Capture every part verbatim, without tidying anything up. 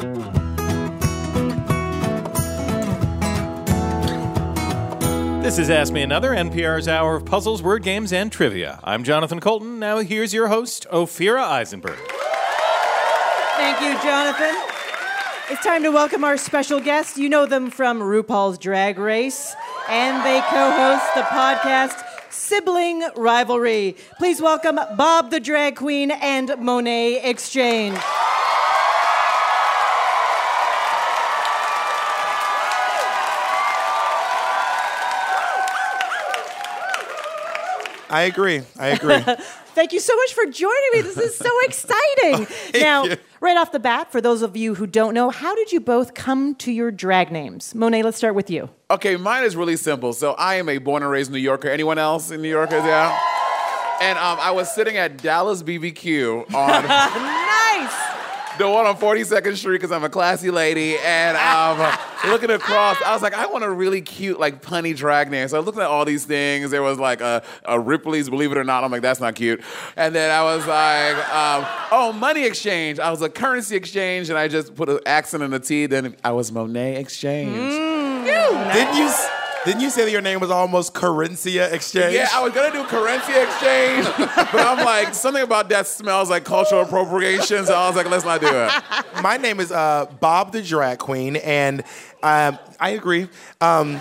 This is Ask Me Another, N P R's hour of puzzles, word games, and trivia. I'm Jonathan Colton. Now here's your host, Ophira Eisenberg. Thank you, Jonathan. It's time to welcome our special guests. You know them from RuPaul's Drag Race, and they co-host the podcast Sibling Rivalry. Please welcome Bob the Drag Queen and Monet X Change. I agree. I agree. Thank you so much for joining me. This is so exciting. Now, you. right off the bat, for those of you who don't know, how did you both come to your drag names? Monet, let's start with you. Okay, mine is really simple. So I am a born and raised New Yorker. Anyone else in New York? Yeah. And um, I was sitting at Dallas B B Q on Nice. the one on forty-second Street because I'm a classy lady. And um, looking across, I was like, I want a really cute, like, punny drag name. So I was looking at all these things. There was like a, a Ripley's, believe it or not. I'm like, that's not cute. And then I was like, um, oh, money exchange. I was a currency exchange, and I just put an accent in the T. Then I was Monet Exchange. Mm, Didn't you s- didn't you say that your name was almost Corinthia Exchange? Yeah, I was gonna do currency exchange, but I'm like, something about that smells like cultural appropriation, so I was like, let's not do it. My name is uh, Bob the Drag Queen, and um, I agree. Um,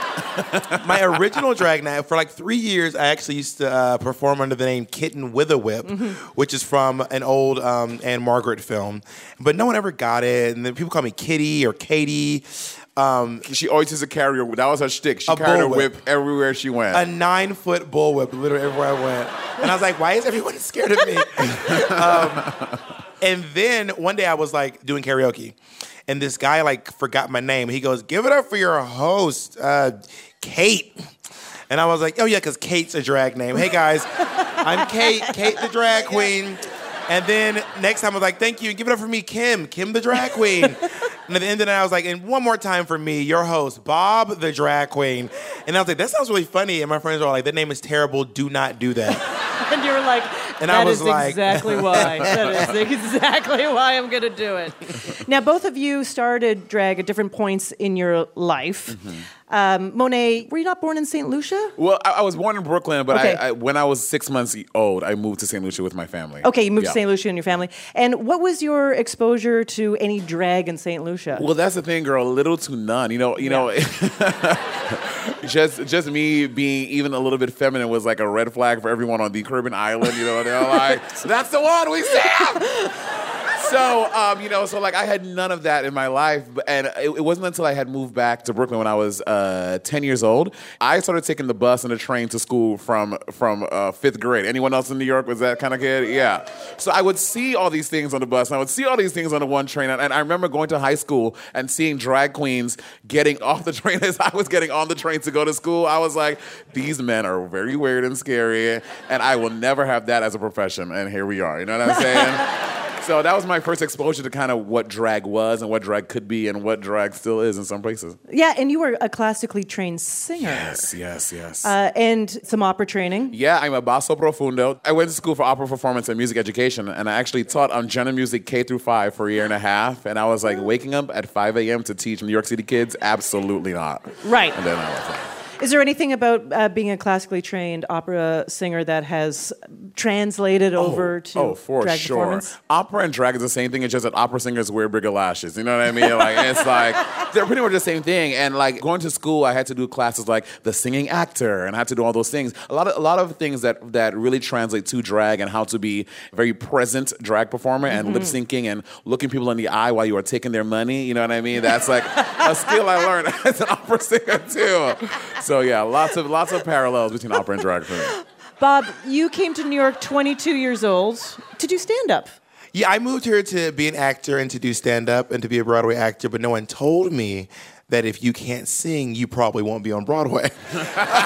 my original drag name, for like three years, I actually used to uh, perform under the name Kitten with a Whip, mm-hmm. which is from an old um, Anne Margaret film. But no one ever got it, and then people call me Kitty or Katie. Um, she always used to carry her, that was her shtick. She carried her whip everywhere she went. A nine-foot bullwhip, literally everywhere I went. And I was like, why is everyone scared of me? um, and then one day I was like doing karaoke. And this guy like forgot my name. He goes, give it up for your host, uh, Kate. And I was like, oh yeah, because Kate's a drag name. Hey guys, I'm Kate, Kate the drag queen. And then next time I was like, thank you, give it up for me, Kim, Kim the drag queen. And at the end of the night, I was like, and one more time for me, your host, Bob the drag queen. And I was like, that sounds really funny. And my friends were all like, that name is terrible, do not do that. And you were like, and that I was is like, exactly why. That is exactly why I'm going to do it. Now, both of you started drag at different points in your life. Mm-hmm. Um, Monet, were you not born in Saint Lucia? Well, I, I was born in Brooklyn, but okay. I, I, when I was six months old, I moved to Saint Lucia with my family. Okay, you moved yeah. to Saint Lucia and your family. And what was your exposure to any drag in Saint Lucia? Well, that's the thing, girl. Little to none. You know, you yeah. know, just just me being even a little bit feminine was like a red flag for everyone on the Caribbean island. You know, and they're like, "That's the one we see." So, um, you know, so like I had none of that in my life. And it, it wasn't until I had moved back to Brooklyn when I was uh, ten years old. I started taking the bus and the train to school from from uh, fifth grade. Anyone else in New York was that kind of kid? Yeah. So I would see all these things on the bus, and I would see all these things on the one train. And, and I remember going to high school and seeing drag queens getting off the train as I was getting on the train to go to school. I was like, these men are very weird and scary, and I will never have that as a profession. And here we are. You know what I'm saying? So that was my first exposure to kind of what drag was and what drag could be and what drag still is in some places. Yeah, and you were a classically trained singer. Yes, yes, yes. Uh, and some opera training. Yeah, I'm a basso profundo. I went to school for opera performance and music education, and I actually taught on general music K through five for a year and a half. And I was like, waking up at five a.m. to teach New York City kids? Absolutely not. Right. And then I was like... Is there anything about uh, being a classically trained opera singer that has translated oh, over to oh, for drag sure. performance? Opera and drag is the same thing. It's just that opera singers wear bigger lashes. You know what I mean? Like it's like they're pretty much the same thing. And like going to school, I had to do classes like the singing actor, and I had to do all those things. A lot of a lot of things that that really translate to drag and how to be a very present drag performer and mm-hmm. lip syncing and looking people in the eye while you are taking their money. You know what I mean? That's like a skill I learned as an opera singer too. So yeah, lots of lots of parallels between opera and drag for me. Bob, you came to New York twenty-two years old to do stand-up. Yeah, I moved here to be an actor and to do stand-up and to be a Broadway actor, but no one told me that if you can't sing, you probably won't be on Broadway. No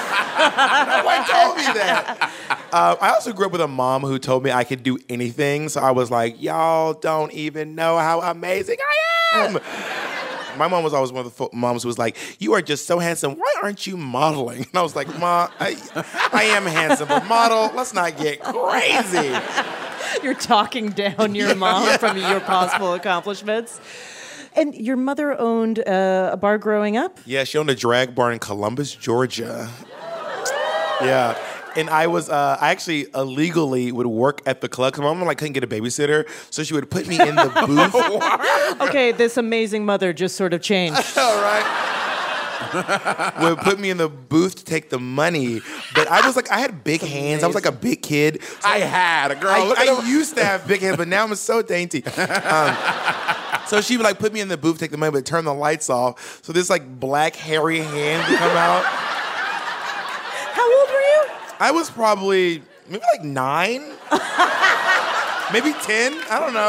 one told me that. Uh, I also grew up with a mom who told me I could do anything, so I was like, y'all don't even know how amazing I am. My mom was always one of the fo- moms who was like, you are just so handsome. Why aren't you modeling? And I was like, Ma, I, I am handsome, but model, let's not get crazy. You're talking down your mom from your possible accomplishments. And your mother owned uh, a bar growing up? Yeah, she owned a drag bar in Columbus, Georgia. Yeah. And I was, uh, I actually illegally would work at the club because my mom like couldn't get a babysitter, so she would put me in the booth. Okay, this amazing mother just sort of changed. All right. Would put me in the booth to take the money, but I was like, I had big hands. I was like a big kid. So I had a girl. I, look at I them. used to have big hands, but now I'm so dainty. Um, so she would like put me in the booth, take the money, but turn the lights off. So this like black hairy hand would come out. How old were you? I was probably maybe like nine, maybe ten. I don't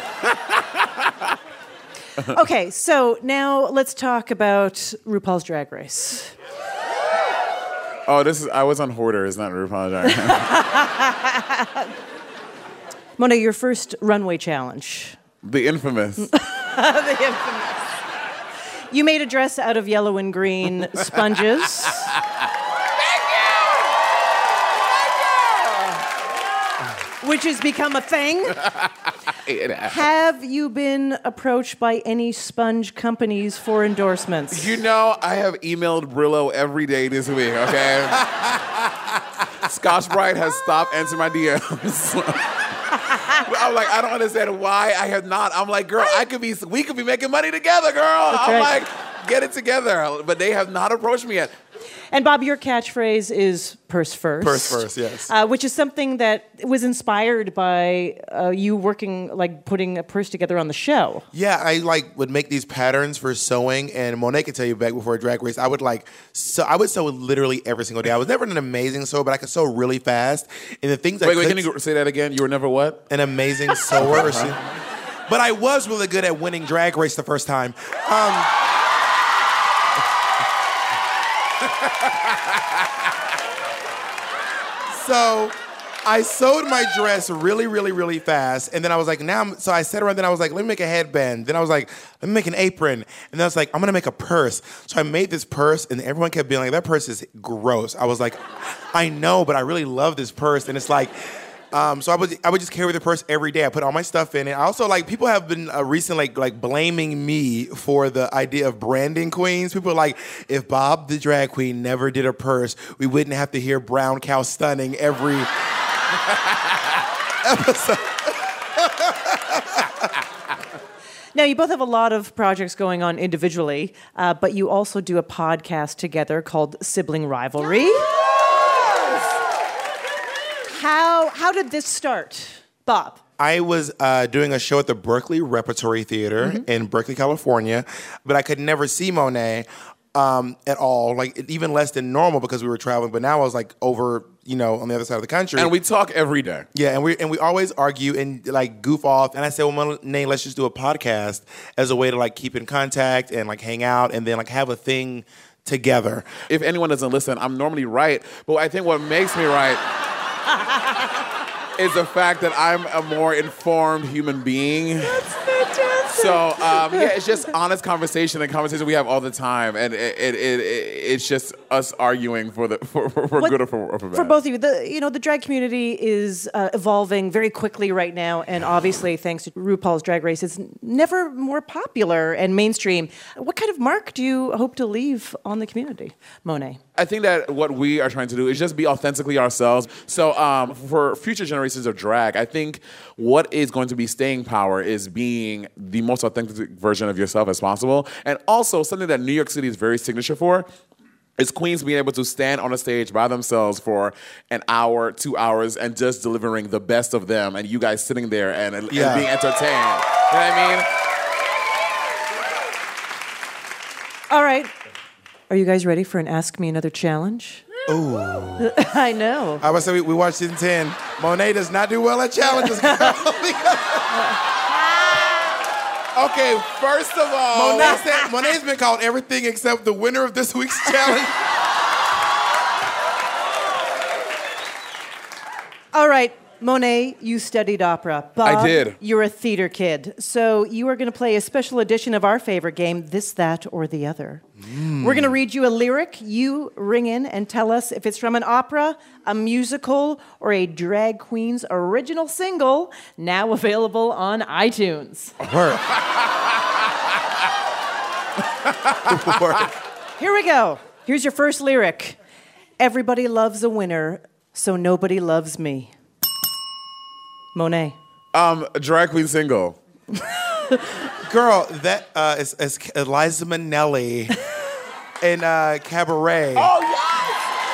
know. Okay, so now let's talk about RuPaul's Drag Race. Oh, this is. I was on Hoarders, not RuPaul's Drag Race. Mona, your first runway challenge. The infamous. The infamous. You made a dress out of yellow and green sponges. Which has become a thing. Have you been approached by any sponge companies for endorsements? You know, I have emailed Brillo every day this week, okay? Scotch Brite has stopped answering my D Ms. I'm like, I don't understand why I have not. I'm like, girl, I could be, we could be making money together, girl. That's I'm right. like, get it together. But they have not approached me yet. And Bob, your catchphrase is purse first. Purse first, yes. Uh, which is something that was inspired by uh, you working, like putting a purse together on the show. Yeah, I like would make these patterns for sewing, and Monet could tell you back before Drag Race, I would like, so I would sew literally every single day. I was never an amazing sewer, but I could sew really fast. And the things I Wait, wait, could, can you say that again? You were never what? an amazing sewer. or she- but I was really good at winning Drag Race the first time. Um, So I sewed my dress really, really, really fast. And then I was like, now, I'm, so I sat around, then I was like, let me make a headband. Then I was like, let me make an apron. And then I was like, I'm gonna make a purse. So I made this purse, and everyone kept being like, that purse is gross. I was like, I know, but I really love this purse. And it's like, Um, so I would I would just carry the purse every day. I put all my stuff in it. I also like people have been uh, recently like, like blaming me for the idea of branding queens. People are like, if Bob the drag queen never did a purse, we wouldn't have to hear Brown Cow Stunning every episode. Now, you both have a lot of projects going on individually, uh, but you also do a podcast together called Sibling Rivalry. How how did this start, Bob? I was uh, doing a show at the Berkeley Repertory Theater mm-hmm. in Berkeley, California, but I could never see Monet um, at all, like even less than normal because we were traveling. But now I was like over, you know, on the other side of the country. And we talk every day. Yeah, and we and we always argue and like goof off. And I said, well, Monet, let's just do a podcast as a way to like keep in contact and like hang out and then like have a thing together. If anyone doesn't listen, I'm normally right, but I think what makes me right is the fact that I'm a more informed human being. That's fantastic. So, um, yeah, it's just honest conversation and conversation we have all the time. And it, it, it, it's just us arguing for the for, for, for good or for, or for bad. For both of you, the you know the drag community is uh, evolving very quickly right now, and obviously thanks to RuPaul's Drag Race, it's never more popular and mainstream. What kind of mark do you hope to leave on the community, Monet? I think that what we are trying to do is just be authentically ourselves. So um, for future generations of drag, I think what is going to be staying power is being the most authentic version of yourself as possible. And also something that New York City is very signature for is queens being able to stand on a stage by themselves for an hour, two hours, and just delivering the best of them, and you guys sitting there and, and Yeah. being entertained. You know what I mean? All right. Are you guys ready for an Ask Me Another challenge? Ooh. I know. I was say we, we watched season ten. Monet does not do well at challenges. Okay, first of all... Monet said, Monet's been called everything except the winner of this week's challenge. All right, Monet, you studied opera. Bob, I did. You're a theater kid. So you are going to play a special edition of our favorite game, This, That, or the Other. Mm. We're going to read you a lyric. You ring in and tell us if it's from an opera, a musical, or a drag queen's original single, now available on iTunes. Work. Here we go. Here's your first lyric. Everybody loves a winner, so nobody loves me. Monet. Um, drag queen single. Girl, that uh, is, is Eliza Minnelli in uh, Cabaret. Oh, yes!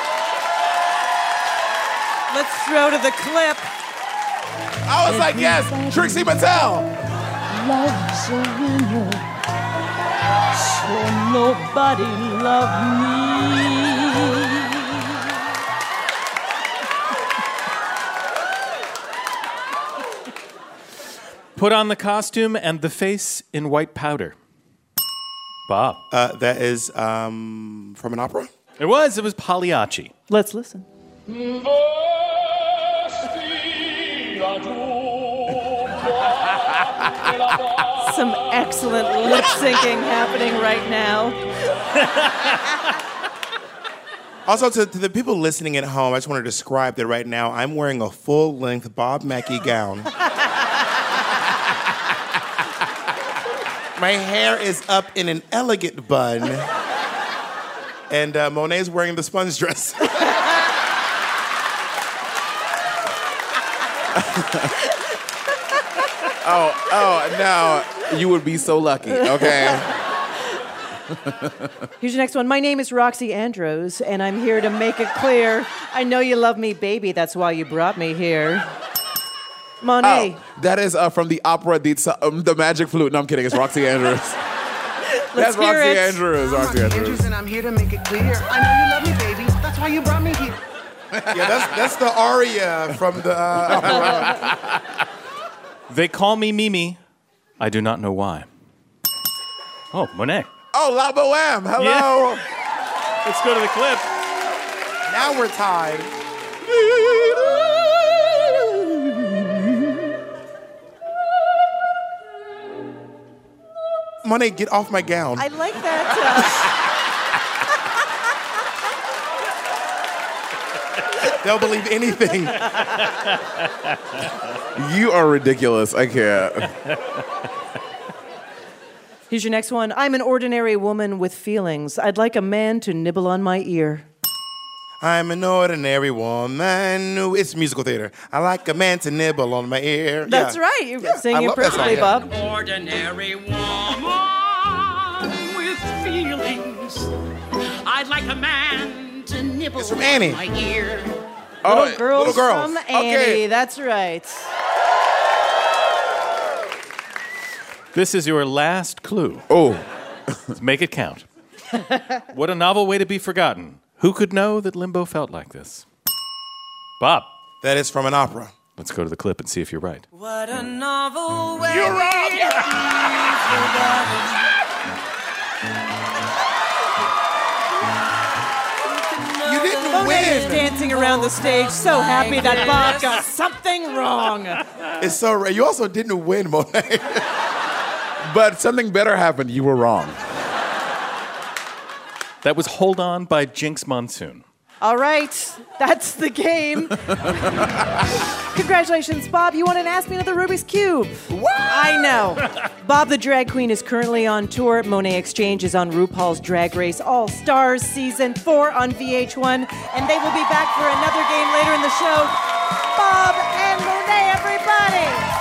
Let's throw to the clip. I was like, yes, Trixie Mattel. Loves a winner, so nobody loved me. Put on the costume and the face in white powder. Bob. Uh, that is um, from an opera? It was. It was Pagliacci. Let's listen. Some excellent lip syncing happening right now. Also, to, to the people listening at home, I just want to describe that right now I'm wearing a full-length Bob Mackie gown. My hair is up in an elegant bun. And uh, Monet's wearing the sponge dress. Oh, oh, now you would be so lucky, okay? Here's your next one. My name is Roxy Andrews, and I'm here to make it clear. I know you love me, baby. That's why you brought me here. Monet. Oh, that is uh, from the opera, the, um, the Magic Flute. No, I'm kidding. It's Roxy Andrews. Let's That's hear Roxy it. Andrews. I'm Roxy Roxy Andrews. Andrews, and I'm here to make it clear. I know you love me, baby. That's why you brought me here. Yeah, that's, that's the aria from the uh, opera. They call me Mimi. I do not know why. Oh, Monet. Oh, La Boheme. Hello. Yeah. Let's go to the clip. Now we're tied. Monet, get off my gown. I like that. They'll believe anything. You are ridiculous. I can't. Here's your next one. I'm an ordinary woman with feelings. I'd like a man to nibble on my ear. I'm an ordinary woman. Ooh, it's musical theater. I like a man to nibble on my ear. That's Yeah. right. You're Yeah, I singing love that perfectly, song. Bob. Ordinary woman with feelings. I'd like a man to nibble It's from Annie. on my ear. Oh, Little girls, Little Girls. from Annie. Okay. That's right. This is your last clue. oh. Let's make it count. What a novel way to be forgotten. Who could know that Limbo felt like this? Bob. That is from an opera. Let's go to the clip and see if you're right. What a novel way. You're wrong. You're You didn't Monet is win. dancing around the stage, so happy that Bob got something wrong. It's so rare. You also didn't win, Monet. But something better happened. You were wrong. That was Hold On by Jinx Monsoon. All right, that's the game. Congratulations, Bob. You won an Ask Me Another Rubik's Cube. What? I know. Bob the Drag Queen is currently on tour. Monet Exchange is on RuPaul's Drag Race All Stars Season four on V H one. And they will be back for another game later in the show. Bob and Monet, everybody.